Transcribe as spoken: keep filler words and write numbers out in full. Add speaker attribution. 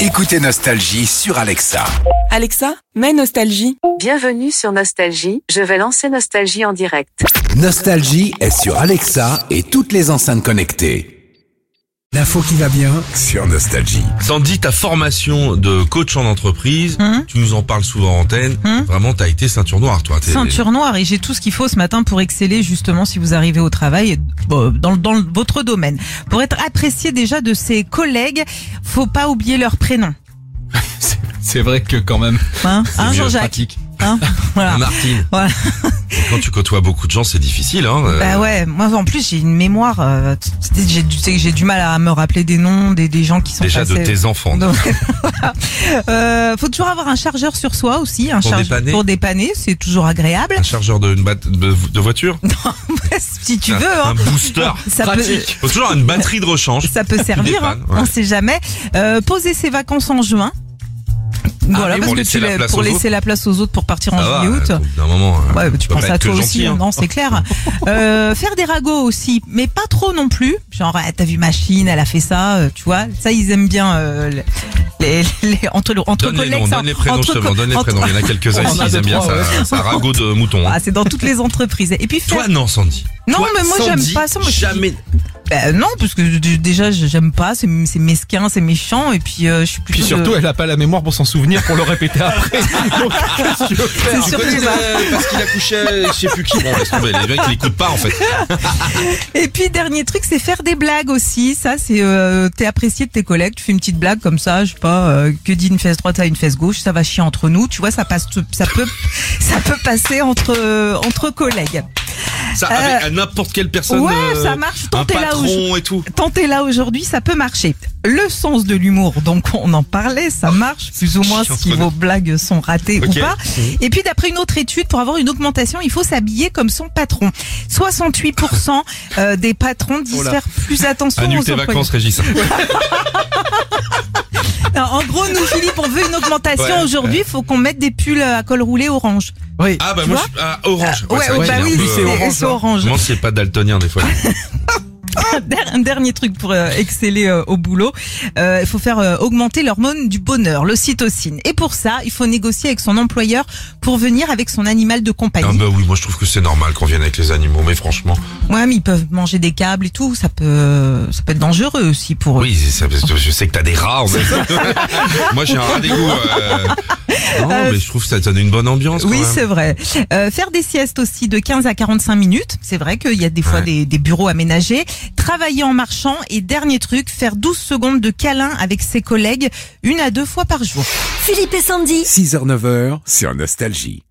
Speaker 1: Écoutez Nostalgie sur Alexa.
Speaker 2: Alexa, mets Nostalgie.
Speaker 3: Bienvenue sur Nostalgie, je vais lancer Nostalgie en direct.
Speaker 1: Nostalgie est sur Alexa et toutes les enceintes connectées. L'info qui va bien sur Nostalgie.
Speaker 4: Sandy, ta formation de coach en entreprise,
Speaker 5: Hum.
Speaker 4: tu nous en parles souvent en antenne.
Speaker 5: Hum.
Speaker 4: Vraiment, t'as été ceinture noire, toi. T'es-
Speaker 5: Ceinture noire, et j'ai tout ce qu'il faut ce matin pour exceller justement si vous arrivez au travail et, bon, dans, dans votre domaine. Pour être apprécié déjà de ses collègues, faut pas oublier leur prénom.
Speaker 6: C'est- C'est vrai que quand même,
Speaker 5: Hein, hein
Speaker 4: mieux,
Speaker 5: Jean-Jacques
Speaker 6: pratique.
Speaker 5: hein voilà.
Speaker 4: Martine.
Speaker 5: Voilà.
Speaker 4: Quand tu côtoies beaucoup de gens, c'est difficile, hein. euh,
Speaker 5: Bah ouais, moi en plus j'ai une mémoire, euh, tu sais, j'ai tu sais que j'ai du mal à me rappeler des noms des, des gens qui sont
Speaker 4: Déjà de
Speaker 5: passés.
Speaker 4: tes enfants.
Speaker 5: Donc, voilà. euh, faut toujours avoir un chargeur sur soi aussi, un
Speaker 4: Pour
Speaker 5: charge-
Speaker 4: dépanner
Speaker 5: pour dépanner, c'est toujours agréable.
Speaker 4: Un chargeur de, une bat- de, de voiture.
Speaker 5: Si tu
Speaker 4: Un-
Speaker 5: veux, hein.
Speaker 4: Un booster.
Speaker 5: Ça peut,
Speaker 6: Pratique.
Speaker 4: Faut toujours une batterie de rechange.
Speaker 5: ça peut servir, hein,
Speaker 4: dépanne, ouais.
Speaker 5: on sait jamais. Euh, poser ses vacances en juin. Voilà,
Speaker 4: oui,
Speaker 5: parce
Speaker 4: pour
Speaker 5: que
Speaker 4: laisser
Speaker 5: tu
Speaker 4: la
Speaker 5: l'as-
Speaker 4: place
Speaker 5: pour
Speaker 4: aux
Speaker 5: laisser la place aux autres pour partir en
Speaker 4: Ça va,
Speaker 5: juillet-août.
Speaker 4: euh, d'un moment. euh,
Speaker 5: Ouais, tu
Speaker 4: peut
Speaker 5: penses
Speaker 4: pas
Speaker 5: à
Speaker 4: être que
Speaker 5: toi
Speaker 4: gentil,
Speaker 5: aussi,
Speaker 4: hein.
Speaker 5: non, c'est clair. Euh, faire des ragots aussi, mais pas trop non plus. Genre, ah, t'as vu Machine, elle a fait ça, euh, tu vois. Ça, ils aiment bien euh, les, les, les- entre entre
Speaker 4: Donne les
Speaker 5: collègues.
Speaker 4: noms,
Speaker 5: ça,
Speaker 4: donne les prénoms
Speaker 5: entre
Speaker 4: justement,
Speaker 5: co-
Speaker 4: donne les
Speaker 5: entre-
Speaker 4: prénoms. Il y en a quelques-uns
Speaker 6: On en
Speaker 4: ici,
Speaker 6: a
Speaker 4: ils
Speaker 6: deux,
Speaker 4: aiment bien
Speaker 6: trois,
Speaker 4: ça.
Speaker 6: ouais.
Speaker 4: Ça ragot de mouton. hein.
Speaker 5: Ah, c'est dans toutes les entreprises. Et puis faire.
Speaker 4: Toi, non, Sandy.
Speaker 5: Non,
Speaker 4: Toi,
Speaker 5: mais moi, j'aime
Speaker 4: Sandy,
Speaker 5: pas ça, moi, je suis-
Speaker 4: jamais.
Speaker 5: Bah, non, parce que d- déjà, j'aime pas. C'est c'est mesquin, c'est méchant. Et puis, euh, je suis plutôt.
Speaker 6: Puis surtout,
Speaker 5: de-
Speaker 6: elle a pas la mémoire pour s'en souvenir, pour le répéter après. Donc, qu'est-ce que tu veux faire?
Speaker 5: C'est
Speaker 4: Tu
Speaker 5: surtout
Speaker 4: connais
Speaker 5: ça.
Speaker 4: euh, parce qu'il a couché, je sais plus qui. Bon, laisse tomber, les mecs, ils l'écoutent pas en fait.
Speaker 5: Et puis dernier truc, c'est faire des blagues aussi. Ça, c'est euh, t'es apprécié de tes collègues. Tu fais une petite blague comme ça, je sais pas, euh, que dit une fesse droite à une fesse gauche, ça va chier entre nous. Tu vois, ça passe, ça peut, ça peut passer entre euh, entre collègues.
Speaker 4: Ça,
Speaker 5: Euh,
Speaker 4: avec à n'importe quelle personne.
Speaker 5: ouais,
Speaker 4: euh,
Speaker 5: ça marche.
Speaker 4: Un
Speaker 5: Tentez là
Speaker 4: patron et tout.
Speaker 5: Tentez là aujourd'hui, ça peut marcher. Le sens de l'humour, donc on en parlait, ça marche plus ou moins
Speaker 4: chiant,
Speaker 5: si
Speaker 4: trop
Speaker 5: vos blagues sont ratées
Speaker 4: Ok.
Speaker 5: ou pas. Et puis d'après une autre étude, pour avoir une augmentation, il faut s'habiller comme son patron. soixante-huit pour cent euh, des patrons disent
Speaker 6: Oh là.
Speaker 5: faire plus attention
Speaker 4: Annule
Speaker 5: aux
Speaker 4: tes
Speaker 5: employés.
Speaker 4: vacances, Régis.
Speaker 5: Non, en gros, nous, Philippe, on veut une augmentation
Speaker 4: Ouais.
Speaker 5: aujourd'hui. Il faut qu'on mette des pulls à col roulé orange.
Speaker 6: Oui.
Speaker 4: Ah bah
Speaker 5: Tu
Speaker 4: moi,
Speaker 5: vois
Speaker 4: je, ah, orange.
Speaker 5: Ouais,
Speaker 4: c'est vrai
Speaker 5: ouais,
Speaker 4: qu'il
Speaker 5: bah
Speaker 4: est un
Speaker 5: oui,
Speaker 4: peu,
Speaker 5: c'est
Speaker 4: euh,
Speaker 6: orange,
Speaker 5: c'est
Speaker 6: hein.
Speaker 5: orange.
Speaker 4: Je me demande s'il est pas daltonien des fois.
Speaker 5: Un dernier truc pour euh, exceller euh, au boulot, euh, il faut faire euh, augmenter l'hormone du bonheur, l'ocytocine. Et pour ça, il faut négocier avec son employeur pour venir avec son animal de
Speaker 4: Ah
Speaker 5: compagnie.
Speaker 4: bah oui, moi je trouve que c'est normal qu'on vienne avec les animaux, mais franchement.
Speaker 5: Ouais, mais ils peuvent manger des câbles et tout. Ça peut, ça peut être dangereux aussi pour eux.
Speaker 4: Oui, c'est ça, parce que je sais que t'as des rats en fait. Moi j'ai un rat d'égout. Euh... Non,
Speaker 5: Euh,
Speaker 4: mais je trouve que ça donne une bonne ambiance. quand
Speaker 5: Oui,
Speaker 4: même.
Speaker 5: c'est vrai. Euh, faire des siestes aussi de quinze à quarante-cinq minutes. C'est vrai qu'il y a des fois
Speaker 4: Ouais.
Speaker 5: des, des bureaux aménagés. Travailler en marchant. Et dernier truc, faire douze secondes de câlin avec ses collègues une à deux fois par jour.
Speaker 7: Philippe et Sandy.
Speaker 1: six heures neuf heures sur Nostalgie.